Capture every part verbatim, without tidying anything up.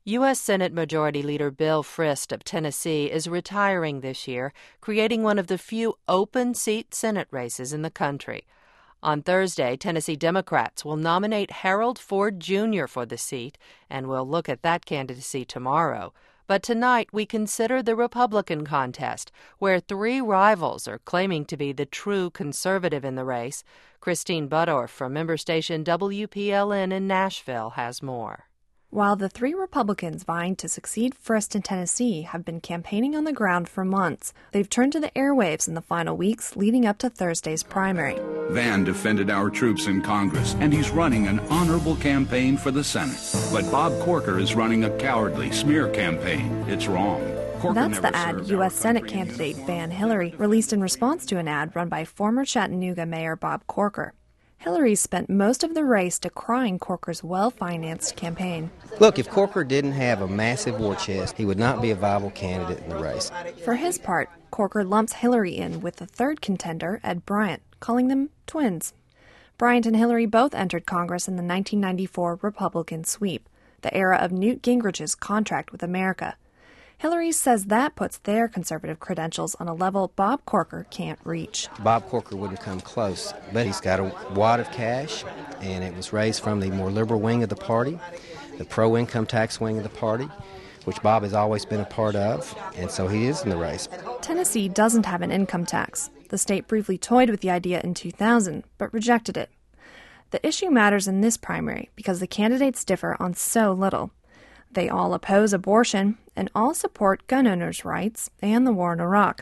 U S Senate Majority Leader Bill Frist of Tennessee is retiring this year, creating one of the few open-seat Senate races in the country. On Thursday, Tennessee Democrats will nominate Harold Ford Junior for the seat, and we'll look at that candidacy tomorrow. But tonight, we consider the Republican contest, where three rivals are claiming to be the true conservative in the race. Christine Budorf from member station W P L N in Nashville has more. While the three Republicans vying to succeed Frist in Tennessee have been campaigning on the ground for months, they've turned to the airwaves in the final weeks leading up to Thursday's primary. Van defended our troops in Congress, and he's running an honorable campaign for the Senate. But Bob Corker is running a cowardly smear campaign. It's wrong. Corker That's the ad U S Senate candidate Van Hillary released in response to an ad run by former Chattanooga Mayor Bob Corker. Hillary spent most of the race decrying Corker's well-financed campaign. Look, if Corker didn't have a massive war chest, he would not be a viable candidate in the race. For his part, Corker lumps Hillary in with the third contender, Ed Bryant, calling them twins. Bryant and Hillary both entered Congress in the nineteen ninety-four Republican sweep, the era of Newt Gingrich's contract with America. Hillary says that puts their conservative credentials on a level Bob Corker can't reach. Bob Corker wouldn't come close, but he's got a wad of cash, and it was raised from the more liberal wing of the party, the pro-income tax wing of the party, which Bob has always been a part of, and so he is in the race. Tennessee doesn't have an income tax. The state briefly toyed with the idea in two thousand, but rejected it. The issue matters in this primary because the candidates differ on so little. They all oppose abortion and all support gun owners' rights and the war in Iraq.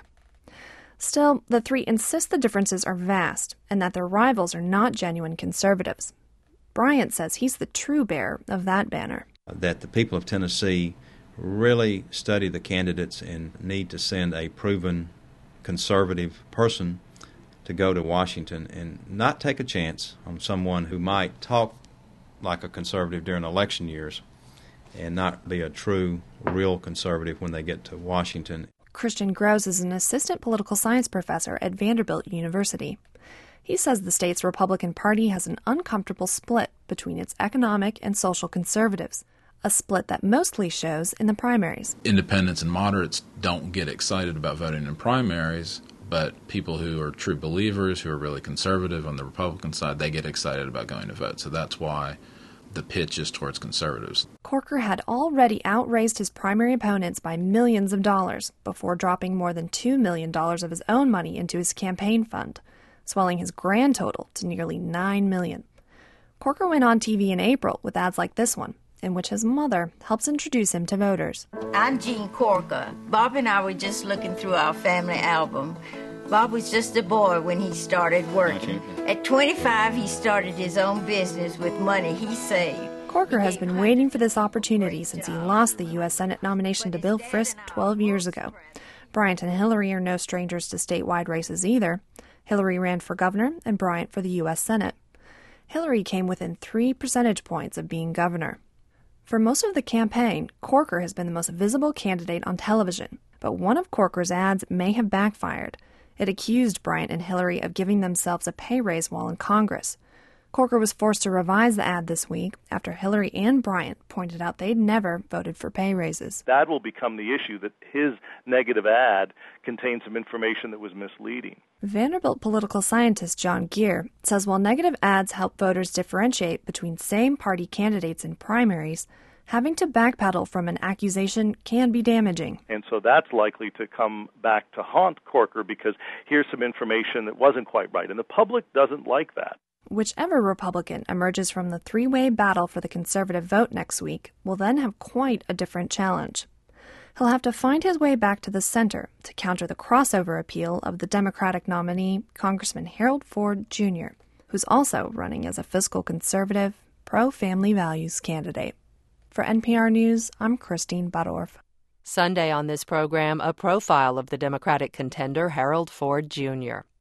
Still, the three insist the differences are vast and that their rivals are not genuine conservatives. Bryant says he's the true bearer of that banner. That the people of Tennessee really study the candidates and need to send a proven conservative person to go to Washington and not take a chance on someone who might talk like a conservative during election years and not be a true, real conservative when they get to Washington. Christian Gross is an assistant political science professor at Vanderbilt University. He says the state's Republican Party has an uncomfortable split between its economic and social conservatives, a split that mostly shows in the primaries. Independents and moderates don't get excited about voting in primaries, but people who are true believers, who are really conservative on the Republican side, they get excited about going to vote. So that's why the pitch is towards conservatives. Corker had already outraised his primary opponents by millions of dollars before dropping more than two million dollars of his own money into his campaign fund, swelling his grand total to nearly nine million dollars. Corker went on T V in April with ads like this one, in which his mother helps introduce him to voters. I'm Jean Corker. Bob and I were just looking through our family album. Bob was just a boy when he started working. At twenty-five, he started his own business with money he saved. Corker has been waiting for this opportunity since he lost the U S Senate nomination to Bill Frist twelve years ago. Bryant and Hillary are no strangers to statewide races either. Hillary ran for governor and Bryant for the U S Senate. Hillary came within three percentage points of being governor. For most of the campaign, Corker has been the most visible candidate on television, but one of Corker's ads may have backfired. It accused Bryant and Hillary of giving themselves a pay raise while in Congress. Corker was forced to revise the ad this week after Hillary and Bryant pointed out they'd never voted for pay raises. That will become the issue, that his negative ad contained some information that was misleading. Vanderbilt political scientist John Geer says while negative ads help voters differentiate between same-party candidates in primaries, having to backpedal from an accusation can be damaging. And so that's likely to come back to haunt Corker because here's some information that wasn't quite right. And the public doesn't like that. Whichever Republican emerges from the three-way battle for the conservative vote next week will then have quite a different challenge. He'll have to find his way back to the center to counter the crossover appeal of the Democratic nominee, Congressman Harold Ford Junior, who's also running as a fiscal conservative, pro-family values candidate. For N P R News, I'm Christine Budorf. Sunday on this program, a profile of the Democratic contender Harold Ford Junior